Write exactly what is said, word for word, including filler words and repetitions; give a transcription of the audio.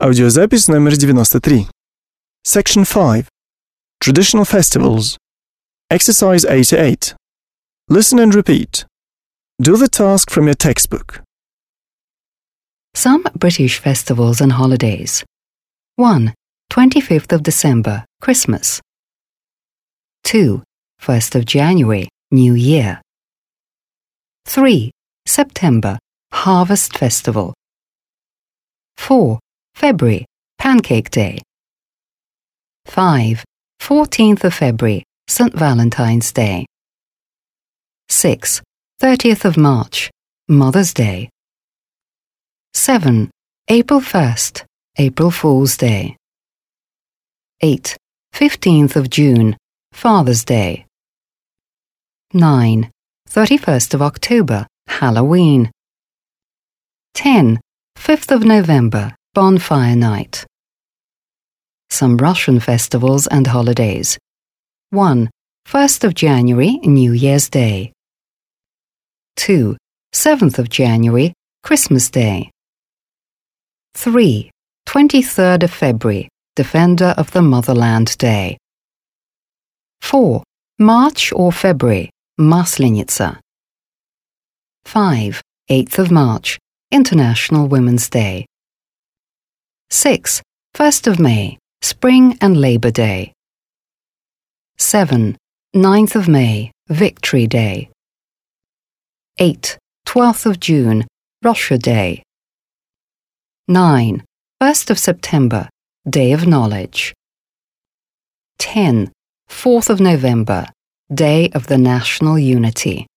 Аудиозапись номер девяносто три. Section five. Traditional festivals. Exercise eighty-eight. Listen and repeat. Do the task from your textbook. Some British festivals and holidays. one. twenty-fifth of December, Christmas. two. first of January, New Year. three. September, Harvest Festival. four. February, Pancake Day. five. fourteenth of February, Saint Valentine's Day. six. thirtieth of March, Mother's Day. seven. April first, April Fool's Day. eight. fifteenth of June, Father's Day. nine. thirty-first of October, Halloween. ten. fifth of November, Bonfire Night. Some Russian festivals and holidays. one. first of January, New Year's Day. two. seventh of January, Christmas Day. three. twenty-third of February, Defender of the Motherland Day. four. March or February, Maslenitsa. five. eighth of March, International Women's Day. six. first of May, Spring and Labor Day. seven. ninth of May, Victory Day. eight. twelfth of June, Russia Day. nine. first of September, Day of Knowledge. ten. fourth of November, Day of the National Unity.